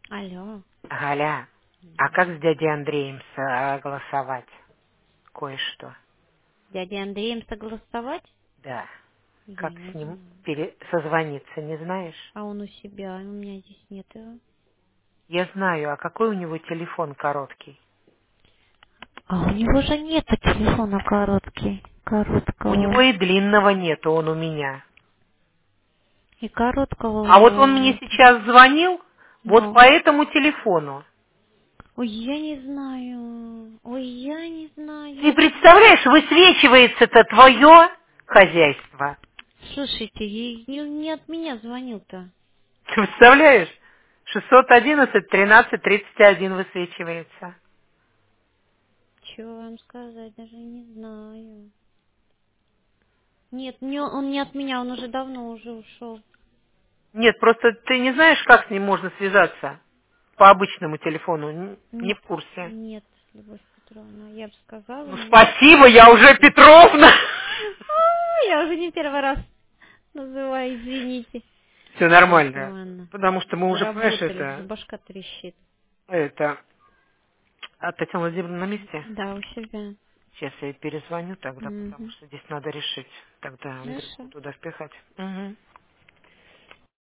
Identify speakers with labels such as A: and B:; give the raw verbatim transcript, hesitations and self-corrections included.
A: Алло.
B: Галя, а как с дядей Андреем согласовать кое-что?
A: Дядя Андреем согласовать?
B: Да.
A: Я
B: Как
A: не
B: с ним
A: знаю.
B: пере... созвониться, не знаешь?
A: А он у себя, у меня здесь нет его.
B: Я знаю, а какой у него телефон короткий?
A: А у него же нету телефона короткий,
B: У него
A: короткого.
B: и длинного нету, он у меня.
A: И короткого у
B: А вот
A: него
B: он мне
A: нет.
B: сейчас звонил вот
A: Но.
B: по этому телефону.
A: Ой, я не знаю. Ой, я не
B: Ты
A: знаю.
B: представляешь, высвечивается-то твое хозяйство.
A: Слушайте, ей не, не от меня звонил-то.
B: Ты представляешь? шестьсот одиннадцать тринадцать тридцать один высвечивается.
A: Чего вам сказать, даже не знаю. Нет, не, он не от меня, он уже давно уже ушел.
B: Нет, просто ты не знаешь, как с ним можно связаться по обычному телефону? Н- Не
A: Нет,
B: в курсе.
A: нет, Любовь Петровна, я бы сказала,
B: Ну,
A: нет.
B: спасибо, я уже Петровна.
A: А, я уже не первый раз называю, извините.
B: Все
A: Так,
B: нормально.
A: ладно.
B: Потому что мы уже, понимаешь,
A: Заработались, уже
B: это,
A: башка трещит.
B: это, а Татьяна Владимировна на месте?
A: Да, у себя.
B: Сейчас я ей перезвоню тогда, потому
A: Угу.
B: что здесь надо решить. Тогда Андрюху
A: Хорошо.
B: туда впихать. Мгм.